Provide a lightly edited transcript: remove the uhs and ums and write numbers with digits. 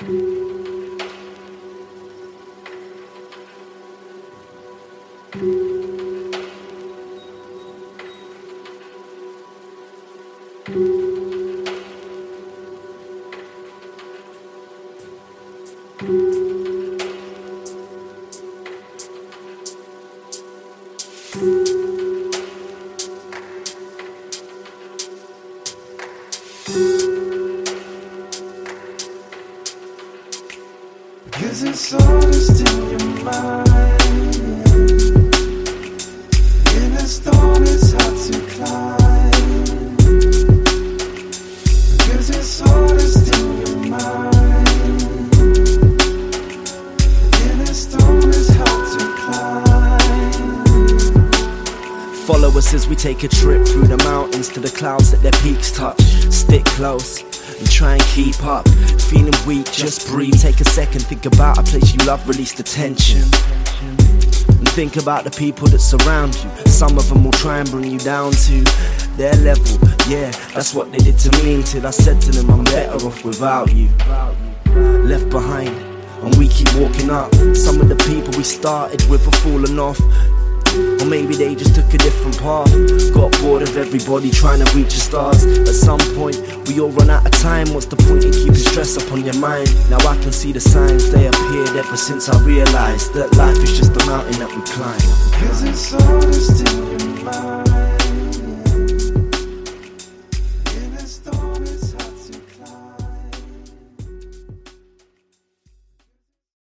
Cause it's all just in your mind. In a storm it's hard to climb. Cause it's all just in your mind. In a storm it's hard to climb. Follow us as we take a trip through the mountains to the clouds that their peaks touch. Stick close and try and keep up. Feeling weak, just breathe. Take a second, think about a place you love, release the tension. And think about the people that surround you. Some of them will try and bring you down to their level. Yeah, that's what they did to me, until I said to them I'm better off without you. Left behind, and we keep walking up. Some of the people we started with are falling off. Or maybe they just took a different path. Got bored of everybody trying to reach the stars. At some point, we all run out of time. What's the point in keeping stress up on your mind? Now I can see the signs, they appeared ever since I realized that life is just a mountain that we climb. Cause it's all just in your mind.